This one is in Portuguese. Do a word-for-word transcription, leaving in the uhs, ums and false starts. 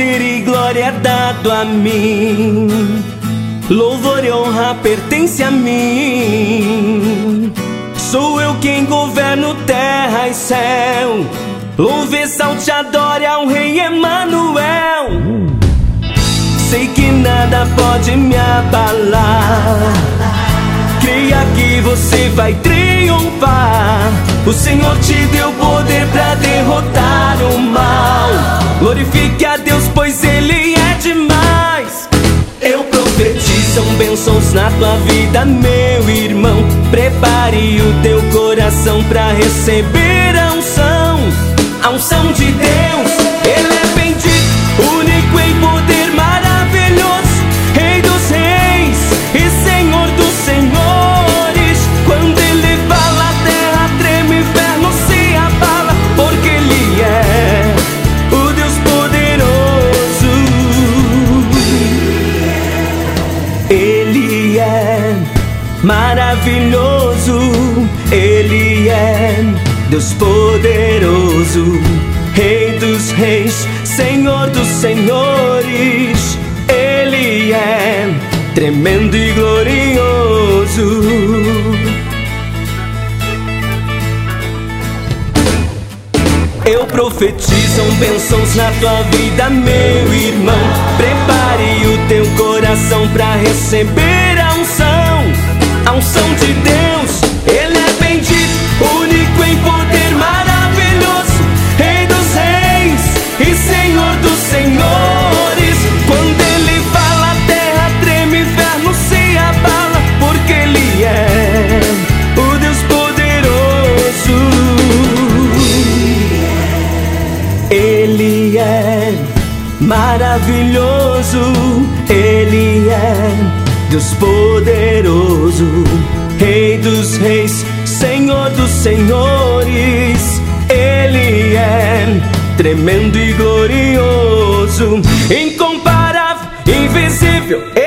poder e glória é dado a mim. Louvor e honra pertence a mim. Sou eu quem governo terra e céu. Louve, exalte, adore ao Rei Emanuel. Sei que nada pode me abalar. Creia que você vai triunfar. O Senhor te deu poder pra derrotar o mal. Glorifique a Deus, pois Ele é demais. Eu profetizo, são bênçãos na tua vida, meu irmão. Prepare o teu coração pra receber a unção. A unção de Deus, Ele é bendito, único em poder, maravilhoso, Rei dos reis e Senhor dos senhores. Quando Ele fala, a terra treme, o inferno se abala, porque Ele é o Deus poderoso. Ele é maravilhoso, Ele é Deus poderoso, Rei dos reis, Senhor dos senhores. Ele é tremendo e glorioso. Eu profetizo, são bênçãos na tua vida, meu irmão. Prepare o teu coração pra receber a unção. A unção de Deus, Ele é bendito, único em poder, maravilhoso, Rei dos reis e Senhor dos senhores. Quando Ele fala, a terra treme, o inferno se abala, porque Ele é o Deus poderoso. Ele é maravilhoso, Ele é Deus poderoso, Rei dos reis, Senhor dos senhores. Ele é tremendo e glorioso, incomparável, invisível.